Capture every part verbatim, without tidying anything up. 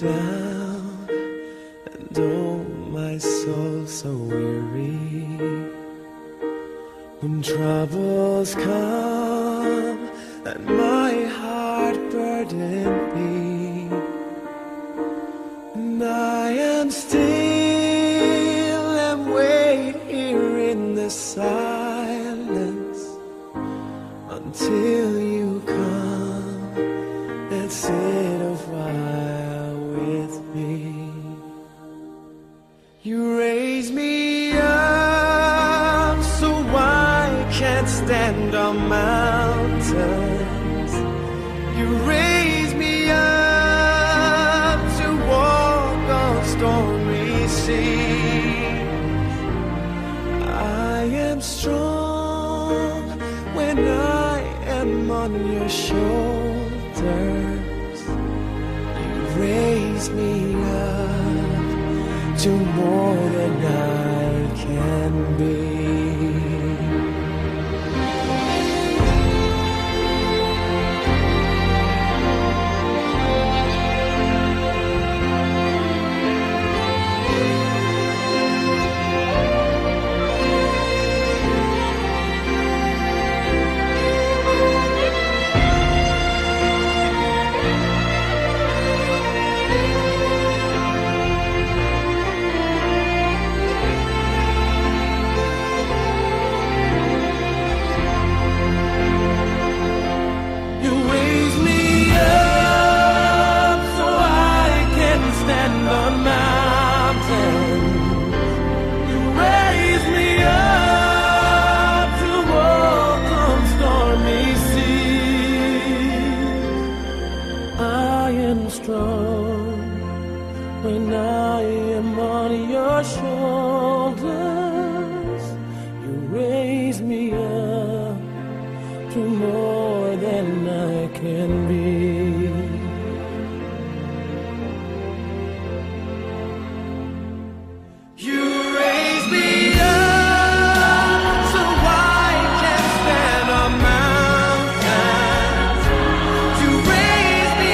down, and oh, my soul so weary. When troubles come and my heart burden be, and I am still and wait here in the silence until you come and sit a while with me. You raise me up so I can't stand on mountains. You raise me up to walk on stormy seas. I am strong when I am on your shoulders. You raise me up to more than I can be. Strong when I am on your shoulders. You raise me up to more than I can be. You raise me up so I can stand on mountains. You raise me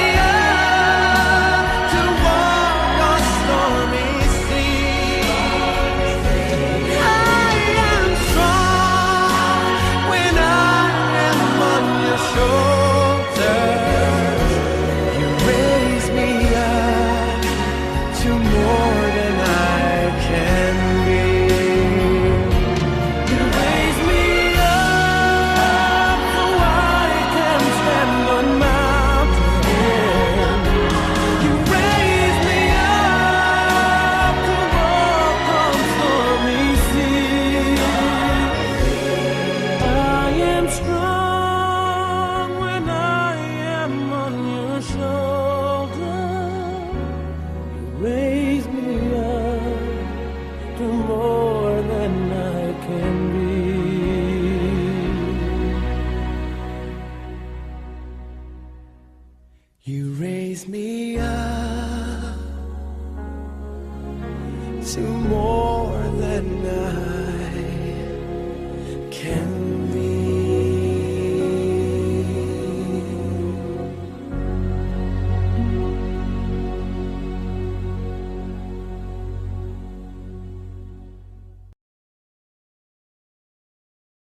raise me up to more than I can